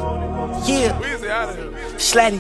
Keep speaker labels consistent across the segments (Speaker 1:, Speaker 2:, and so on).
Speaker 1: Yeah. Slatty.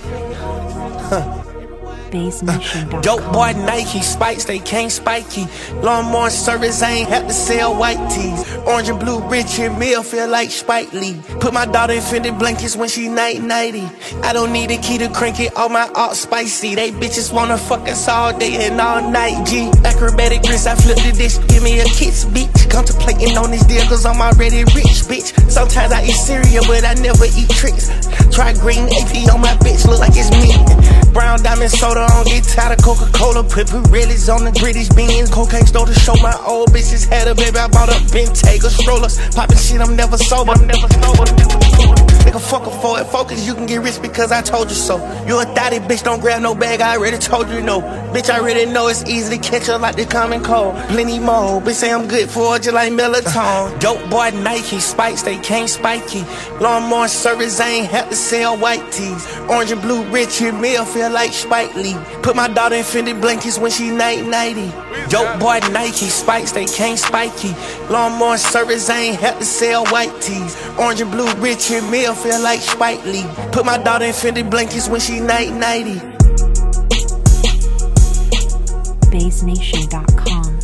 Speaker 1: Dope boy Nike, spikes, they can't spiky. Lawnmower service, I ain't have to sell white tees. Orange and blue, Richard Mill, feel like Spike Lee. Put my daughter in Fenty blankets when she nighty. I don't need a key to crank it, all my art spicy. They bitches wanna fuck us all day and all night, G. Acrobatic grits, I flip the dish, give me a kiss, bitch. Contemplating on this deal, cause I'm already rich, bitch. Sometimes I eat cereal, but I never eat tricks. Try green AP on my bitch, look like it's me. Brown diamond soda, I don't get tired of Coca-Cola. Put Pirellis on the British beans. Cocaine store to show my old bitches had a baby. I bought a Bentayga strollers. Poppin' shit, I'm never sober. Nigga, fuck a for it. Focus, you can get rich because I told you so. You a thotty, bitch, don't grab no bag. I already told you no. Bitch, I already know it's easy to catch up like the common cold. Plenty more, bitch, say I'm good for it just like melatonin. Dope boy Nike, spikes, they can't spiky. Lawnmower service, I ain't have to sell white tees. Orange and blue, Richard Mill, feel like Spike Lee. Put my daughter in Fenty blankets when she nighty. Dope boy Nike, spikes, they can't spiky. Lawnmower service, I ain't have to sell white tees. Orange and blue, Richard Mill, feel like Spike Lee. Put my daughter in Fenty blankets when she nighty.
Speaker 2: BaseNation.com